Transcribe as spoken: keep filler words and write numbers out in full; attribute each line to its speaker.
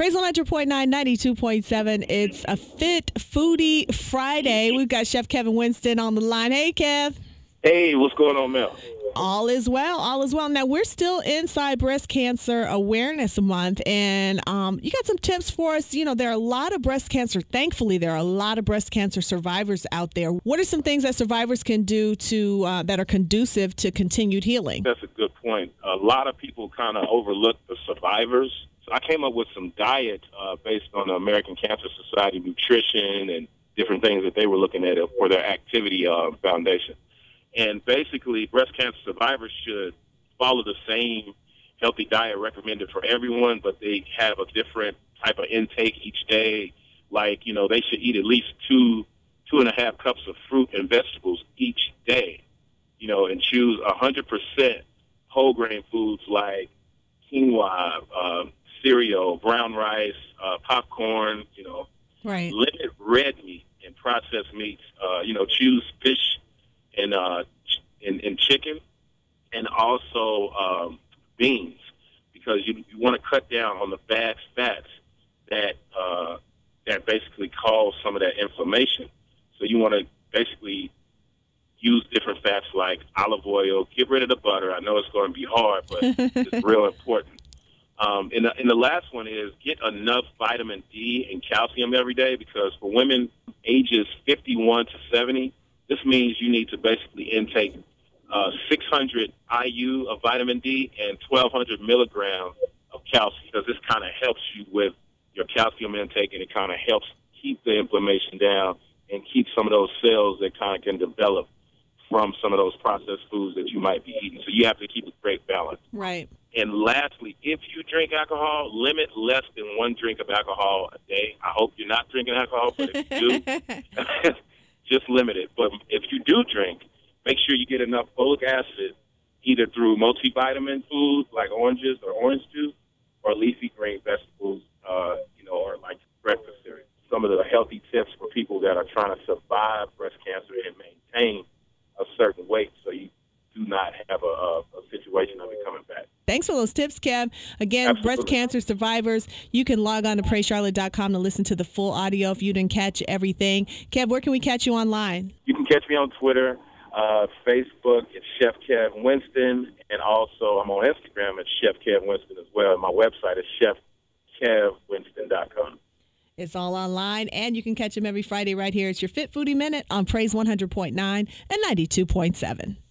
Speaker 1: Praise one hundred point nine, ninety-two point seven. It's a Fit Foodie Friday. We've got Chef Kevin Winston on the line. Hey, Kev.
Speaker 2: Hey, what's going on, Mel?
Speaker 1: All is well. All is well. Now, we're still inside Breast Cancer Awareness Month, and um, you got some tips for us. You know, there are a lot of breast cancer. Thankfully, there are a lot of breast cancer survivors out there. What are some things that survivors can do to uh, that are conducive to continued healing?
Speaker 2: That's a good point. A lot of people kind of overlook the survivors. So I came up with some diet uh, based on the American Cancer Society nutrition and different things that they were looking at for their activity uh, foundation. And basically, breast cancer survivors should follow the same healthy diet recommended for everyone, but they have a different type of intake each day. Like, you know, they should eat at least two, two and a half cups of fruit and vegetables each day, you know, and choose one hundred percent whole grain foods like quinoa, uh, cereal, brown rice, uh, popcorn, you know.
Speaker 1: Right.
Speaker 2: Limit red meat and processed meats. Uh, you know, choose fish and uh, and, and chicken, and also um, beans, because you, you want to cut down on the bad fats that uh, that basically cause some of that inflammation. So you want to basically use different fats like olive oil. Get rid of the butter. I know it's going to be hard, but it's real important. Um, and, the, and the last one is get enough vitamin D and calcium every day, because for women ages fifty-one to seventy, this means you need to basically intake uh, six hundred I U of vitamin D and twelve hundred milligrams of calcium, because this kind of helps you with your calcium intake, and it kind of helps keep the inflammation down and keep some of those cells that kind of can develop from some of those processed foods that you might be eating. So you have to keep a great balance.
Speaker 1: Right.
Speaker 2: And lastly, if you drink alcohol, limit less than one drink of alcohol a day. I hope you're not drinking alcohol, but if you do, just limit it. But if you do drink, make sure you get enough folic acid, either through multivitamin foods like oranges or orange juice, or leafy green vegetables, uh, you know, or like breakfast cereal. Some of the healthy tips for people that are trying to survive breast cancer and maintain a certain weight, so you do not have a, a, a situation of it coming back.
Speaker 1: Thanks for those tips, Kev. Again,
Speaker 2: Absolutely.
Speaker 1: Breast cancer survivors, you can log on to praise charlotte dot com to listen to the full audio if you didn't catch everything. Kev, where can we catch you online?
Speaker 2: You can catch me on Twitter, uh, Facebook, it's Chef Kev Winston, and also I'm on Instagram at Chef Kev Winston as well. And my website is chef kev winston dot com.
Speaker 1: It's all online, and you can catch them every Friday right here. It's your Fit Foodie Minute on Praise one hundred point nine and ninety-two point seven.